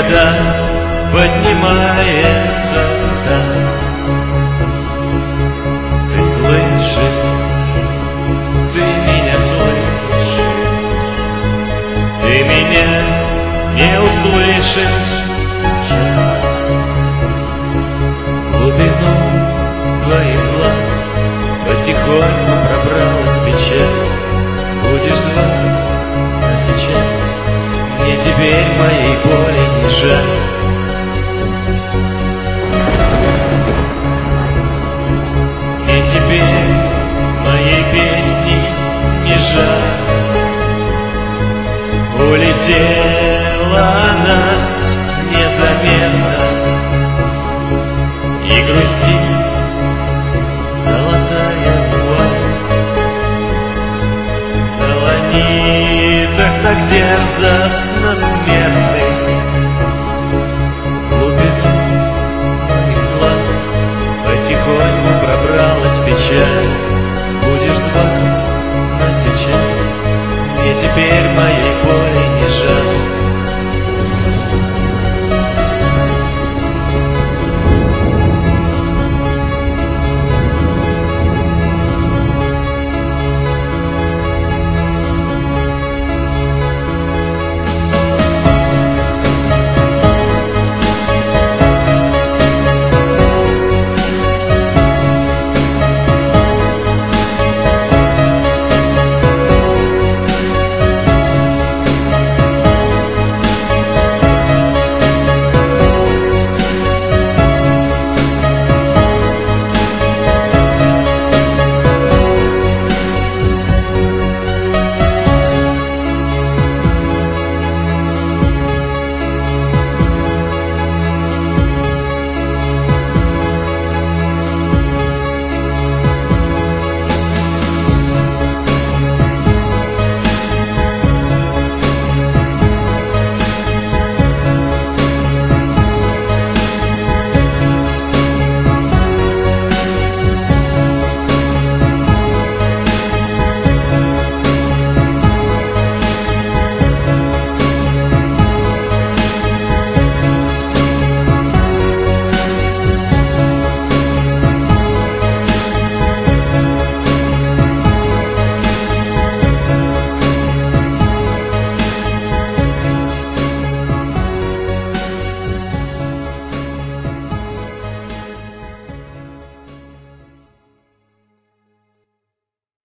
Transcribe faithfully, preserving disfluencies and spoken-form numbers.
когда поднимается сталь. Ты слышишь, ты меня слышишь, ты меня не услышишь. В глубину твоих глаз потихоньку пробралась печаль. Будешь звать, а сейчас мне теперь моей боли не жаль. Мне теперь моей песни не жаль. Улететь